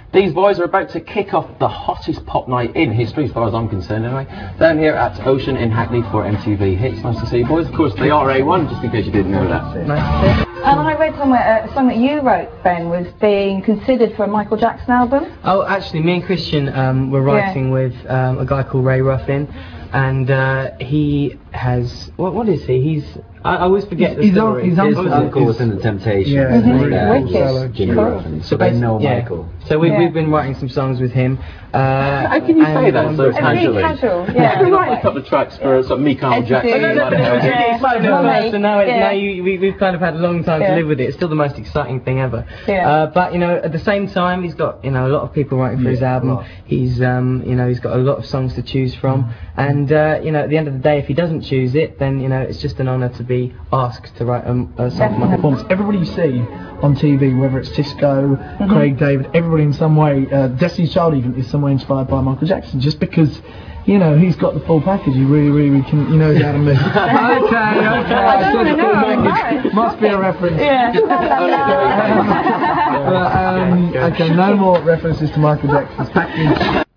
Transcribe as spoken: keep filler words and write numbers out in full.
These boys are about to kick off the hottest pop night in history, as far as I'm concerned anyway, down here at Ocean in Hackney for M T V Hits. Nice to see you boys. Of course, they are A one, just in case you didn't know that. Nice. And I read somewhere uh, a song that you wrote, Ben, was being considered for a Michael Jackson album. Oh, actually, me and Christian um, were writing yeah. with um, a guy called Ray Ruffin, and uh, he has what? What is he? He's I, I always forget the he's story. On, he's His uncle was in the Temptations. Yeah, mm-hmm. yeah. Jimmy Ruffin. So they know yeah. Michael. So we, yeah. we've been writing some songs with him. Uh, How can you and, say that um, so casually? Casual, yeah. We write a couple of tracks for sort of me, Carl Jackson. Yeah. So now, it, yeah. now you, we, we've kind of had a long time yeah. to live with it. It's still the most exciting thing ever. Yeah. Uh, but you know, at the same time, he's got you know a lot of people writing for yeah, his album. He's um, you know he's got a lot of songs to choose from, mm. and uh, you know at the end of the day, if he doesn't choose it, then you know it's just an honour to be asked to write a, a song for my performance. Everybody you see on T V, whether it's Tisco, mm-hmm. Craig David, everybody in some way, uh, Destiny's Child even is some way inspired by Michael Jackson, just because, you know, he's got the full package. He really, really can, you know, how to move. okay, okay. I don't know, package. Must be a reference. Yeah. but, um, okay, no more references to Michael Jackson's package.